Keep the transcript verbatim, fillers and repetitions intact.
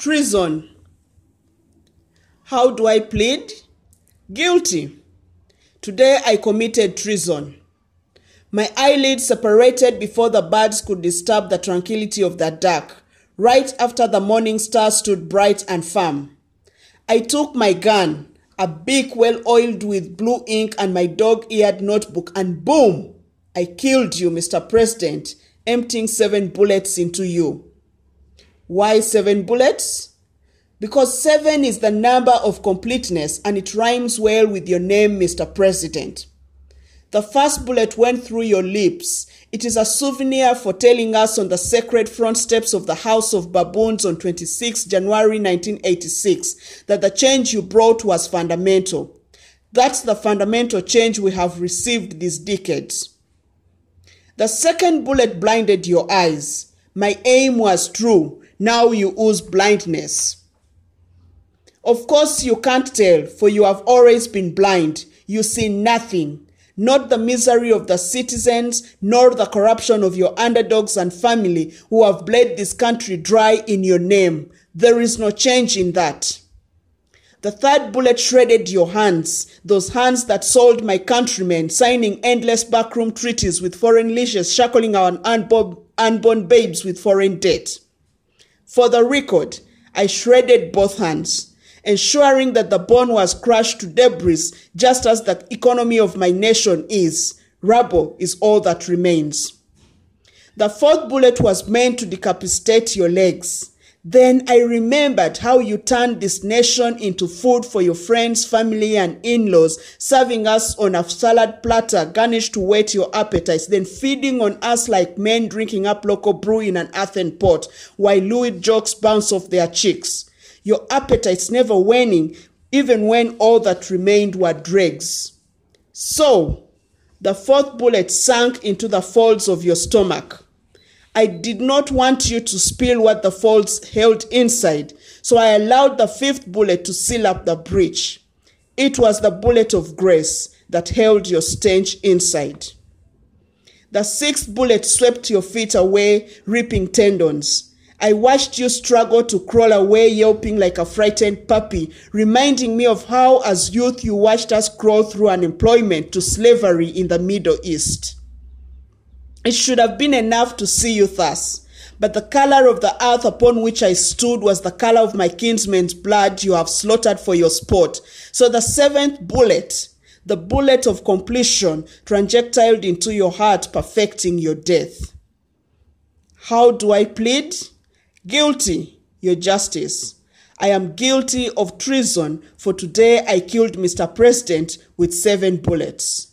Treason. How do I plead? Guilty. Today I committed treason. My eyelids separated before the birds could disturb the tranquility of the dark, right after the morning star stood bright and firm. I took my gun, a big well oiled with blue ink, and my dog-eared notebook, and boom! I killed you, Mister President, emptying seven bullets into you. Why seven bullets? Because seven is the number of completeness, and it rhymes well with your name, Mister President. The first bullet went through your lips. It is a souvenir for telling us on the sacred front steps of the House of Baboons on the twenty-sixth of January nineteen eighty-six that the change you brought was fundamental. That's the fundamental change we have received these decades. The second bullet blinded your eyes. My aim was true. Now you ooze blindness. Of course you can't tell, for you have always been blind. You see nothing. Not the misery of the citizens, nor the corruption of your underdogs and family who have bled this country dry in your name. There is no change in that. The third bullet shredded your hands, those hands that sold my countrymen, signing endless backroom treaties with foreign leashes, shackling our unborn, unborn babes with foreign debt. For the record, I shredded both hands, ensuring that the bone was crushed to debris just as the economy of my nation is. Rubble is all that remains. The fourth bullet was meant to decapitate your legs. Then I remembered how you turned this nation into food for your friends, family, and in-laws, serving us on a salad platter garnished to whet your appetites, then feeding on us like men drinking up local brew in an earthen pot, while lewd jokes bounce off their cheeks. Your appetites never waning, even when all that remained were dregs. So, the fourth bullet sank into the folds of your stomach. I did not want you to spill what the folds held inside, so I allowed the fifth bullet to seal up the breach. It was the bullet of grace that held your stench inside. The sixth bullet swept your feet away, ripping tendons. I watched you struggle to crawl away, yelping like a frightened puppy, reminding me of how as youth you watched us crawl through unemployment to slavery in the Middle East. It should have been enough to see you thus, but the color of the earth upon which I stood was the color of my kinsmen's blood you have slaughtered for your sport. So the seventh bullet, the bullet of completion, trajectiled into your heart, perfecting your death. How do I plead? Guilty, Your Justice. I am guilty of treason, for today I killed Mister President with seven bullets.